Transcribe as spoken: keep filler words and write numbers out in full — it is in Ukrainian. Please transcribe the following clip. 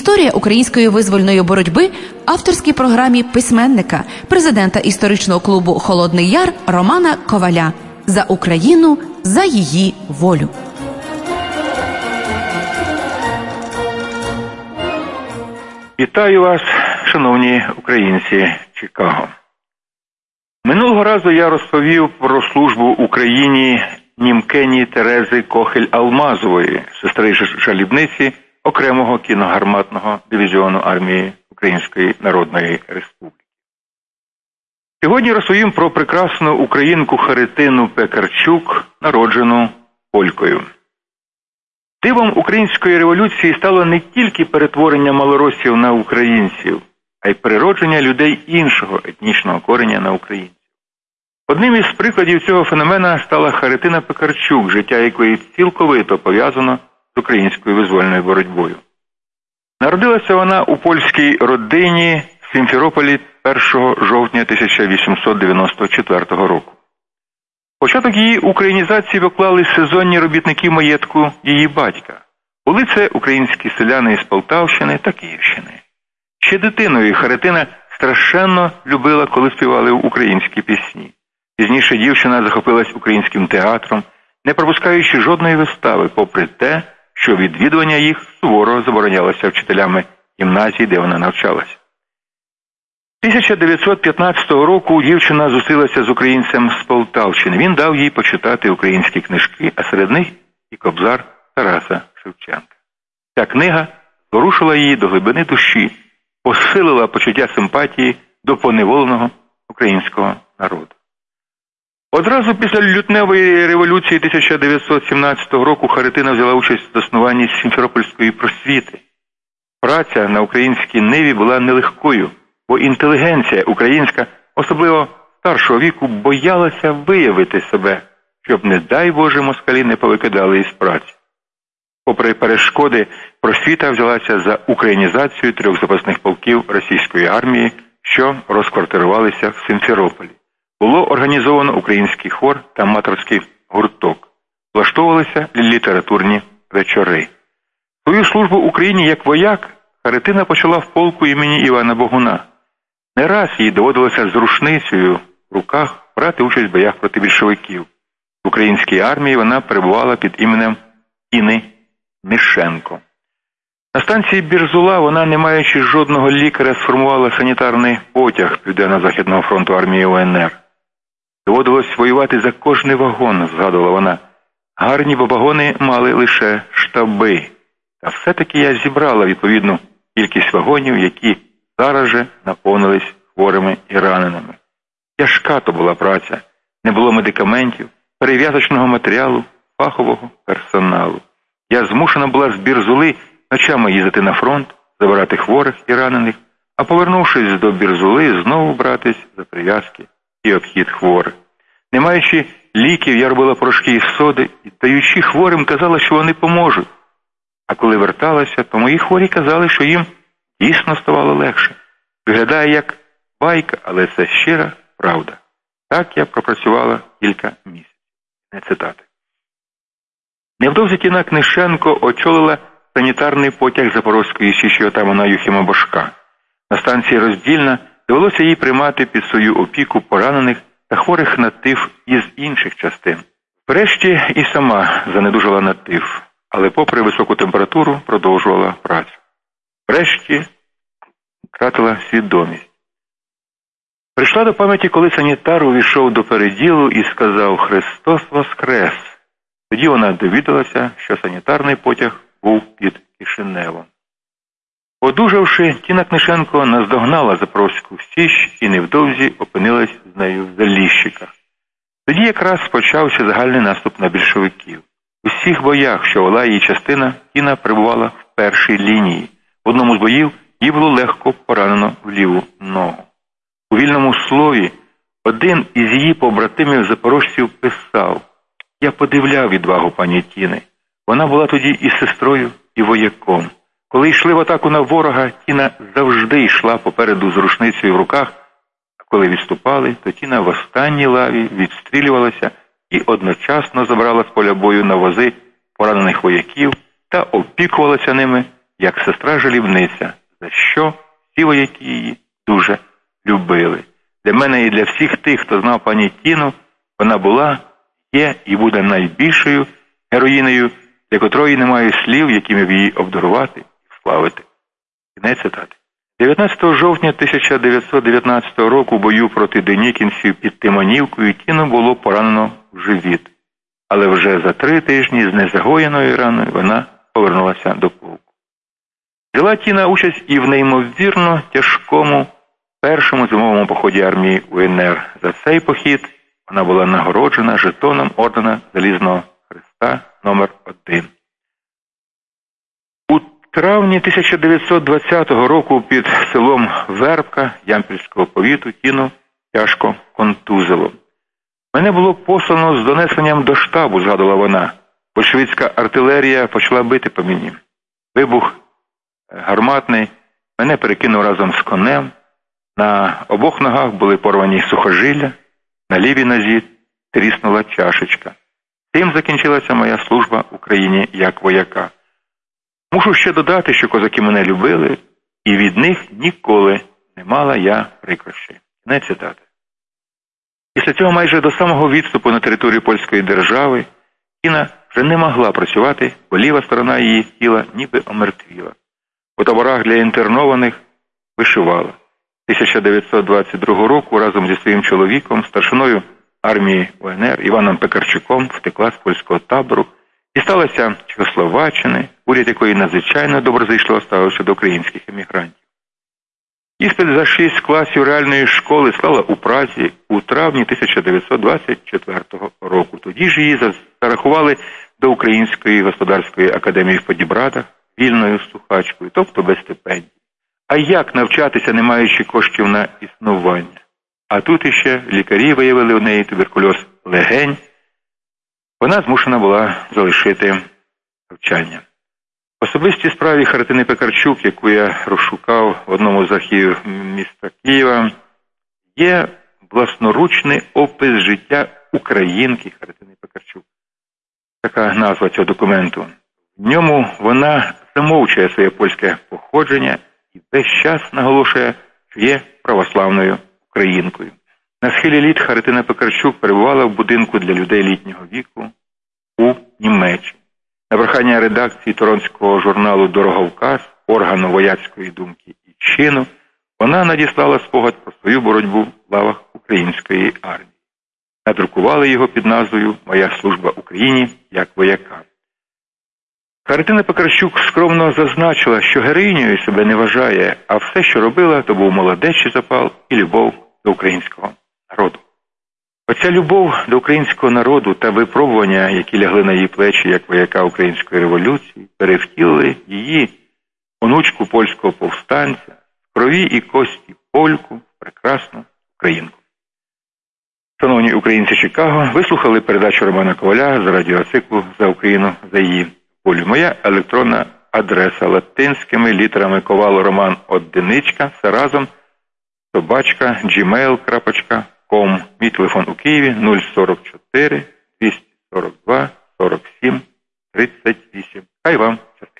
Історія української визвольної боротьби в авторській програмі письменника, президента історичного клубу «Холодний Яр» Романа Коваля. За Україну, за її волю. Вітаю вас, шановні українці Чикаго. Минулого разу я розповів про службу Україні німкені Терези Кохель-Алмазової, сестри жалібниці окремого кіногарматного дивізіону армії Української Народної Республіки. Сьогодні розповім про прекрасну українку Харитину Пекарчук, народжену полькою. Дивом української революції стало не тільки перетворення малоросів на українців, а й переродження людей іншого етнічного кореня на українців. Одним із прикладів цього феномена стала Харитина Пекарчук, життя якої цілковито пов'язано з українською визвольною боротьбою. Народилася вона у польській родині в Сімферополі першого жовтня тисяча вісімсот дев'яносто четвертого року. Початок її українізації поклали сезонні робітники маєтку її батька. Були це українські селяни із Полтавщини та Київщини. Ще дитиною Харитина страшенно любила, коли співали українські пісні. Пізніше дівчина захопилась українським театром, не пропускаючи жодної вистави, попри те, що відвідування їх суворо заборонялося вчителями гімназії, де вона навчалася. тисяча дев'ятсот п'ятнадцятого року дівчина зустрілася з українцем з Полтавщини. Він дав їй почитати українські книжки, а серед них і Кобзар Тараса Шевченка. Ця книга зворушила її до глибини душі, посилила почуття симпатії до поневоленого українського народу. Одразу після лютневої революції тисяча дев'ятсот сімнадцятого року Харитина взяла участь в заснуванні Сімферопольської просвіти. Праця на українській ниві була нелегкою, бо інтелігенція українська, особливо старшого віку, боялася виявити себе, щоб, не дай Боже, москалі не повикидали із праці. Попри перешкоди, просвіта взялася за українізацію трьох запасних полків російської армії, що розквартирувалися в Сімферополі. Було організовано український хор та аматорський гурток. Влаштовувалися літературні вечори. Свою службу Україні як вояк Харитина почала в полку імені Івана Богуна. Не раз їй доводилося з рушницею в руках брати участь в боях проти більшовиків. В українській армії вона перебувала під іменем Тіни Нишенко. На станції Бірзула вона, не маючи жодного лікаря, сформувала санітарний потяг Південно-Західного фронту армії УНР. Доводилось воювати за кожний вагон, згадувала вона. Гарні вагони мали лише штаби. Та все-таки я зібрала відповідну кількість вагонів, які зараз же наповнились хворими і раненими. Тяжка то була праця. Не було медикаментів, перев'язочного матеріалу, фахового персоналу. Я змушена була з Бірзули ночами їздити на фронт, забирати хворих і ранених, а повернувшись до Бірзули, знову братись за прив'язки і обхід хворих. Не маючи ліків, я робила порошки із соди і, даючи хворим, казала, що вони поможуть. А коли верталася, то мої хворі казали, що їм дійсно ставало легше. Виглядає як байка, але це щира правда. Так я пропрацювала кілька місяців. Не цитати. Невдовзі Тіна Книшенко очолила санітарний потяг Запорозької січі отамана Юхима Божка. На станції Роздільна довелося їй приймати під свою опіку поранених та хворих на тиф із інших частин. Врешті і сама занедужала на тиф, але попри високу температуру продовжувала працю. Врешті втратила свідомість. Прийшла до пам'яті, коли санітар увійшов до переділу і сказав «Христос воскрес!». Тоді вона довідалася, що санітарний потяг був під Кишиневом. Одужавши, Тіна Книшенко наздогнала Запорозьку Січ і невдовзі опинилась з нею в Заліщиках. Тоді якраз почався загальний наступ на більшовиків. У всіх боях, що вела її частина, Тіна перебувала в першій лінії. В одному з боїв їй було легко поранено в ліву ногу. У вільному слові один із її побратимів-запорожців писав: «Я подивляв відвагу пані Тіни. Вона була тоді і сестрою, і вояком. Коли йшли в атаку на ворога, Тіна завжди йшла попереду з рушницею в руках, а коли відступали, то Тіна в останній лаві відстрілювалася і одночасно забрала з поля бою на вози поранених вояків та опікувалася ними як сестра жалібниця, за що всі вояки її дуже любили. Для мене і для всіх тих, хто знав пані Тіну, вона була, є і буде найбільшою героїнею, для котрої немає слів, якими б її обдарувати і славити. Кінець цитати. дев'ятнадцятого жовтня тисяча дев'ятсот дев'ятнадцятого року у бою проти денікінців під Тимонівкою Тіну було поранено в живіт. Але вже за три тижні з незагоєною раною вона повернулася до полку. Взяла Тіна участь і в неймовірно тяжкому першому зимовому поході армії УНР. За цей похід вона була нагороджена жетоном ордена Залізного Хреста номер один. У травні тисяча дев'ятсот двадцятого року під селом Вербка Ямпільського повіту Тіну тяжко контузило. Мене було послано з донесенням до штабу, згадувала вона. Большевицька артилерія почала бити по мені. Вибух гарматний мене перекинув разом з конем. На обох ногах були порвані сухожилля, на лівій нозі тріснула чашечка. Тим закінчилася моя служба Україні як вояка. Мушу ще додати, що козаки мене любили, і від них ніколи не мала я прикрощі. Не цитати. Після цього майже до самого відступу на територію польської держави Тіна вже не могла працювати, бо ліва сторона її тіла ніби омертвіла. У таборах для інтернованих вишивала. тисяча дев'ятсот двадцять другого року разом зі своїм чоловіком, старшиною армії УНР Іваном Пекарчуком, втекла з польського табору, дісталася Чехословаччини, уряд якої надзвичайно доброзичливо ставився до українських емігрантів. Іспит за шість класів реальної школи склала у Празі у травні тисяча дев'ятсот двадцять четвертого року. Тоді ж її зарахували до Української господарської академії в Подібрадах вільною слухачкою, тобто без стипендії. А як навчатися, не маючи коштів на існування? А тут іще лікарі виявили у неї туберкульоз легень. Вона змушена була залишити навчання. В особистій справі Христини Пекарчук, яку я розшукав в одному з архівів міста Києва, є власноручний опис життя українки Христини Пекарчук. Така назва цього документу. В ньому вона замовчує своє польське походження і весь час наголошує, що є православною українкою. На схилі літ Христина Пекарчук перебувала в будинку для людей літнього віку у Німеччині. На прохання редакції торонського журналу «Дороговказ», органу вояцької думки і чину, вона надіслала спогад про свою боротьбу в лавах української армії. Надрукували його під назвою «Моя служба Україні як вояка». Христина Пекарчук скромно зазначила, що героїнею себе не вважає, а все, що робила, то був молодечий запал і любов до українського народу. Оця любов до українського народу та випробування, які лягли на її плечі як вояка української революції, перевтілили її, онучку польського повстанця, в крові і кості польку, прекрасну українку. Шановні українці Чикаго, ви слухали передачу Романа Коваля з радіоциклу «За Україну, за її волю». Моя електронна адреса латинськими літерами ковало роман одиничка, все разом, собачка, джімейл крапка ком. Мій телефон у Києві нуль сорок чотири двісті сорок два сорок сім тридцять вісім. Хай вам щастить.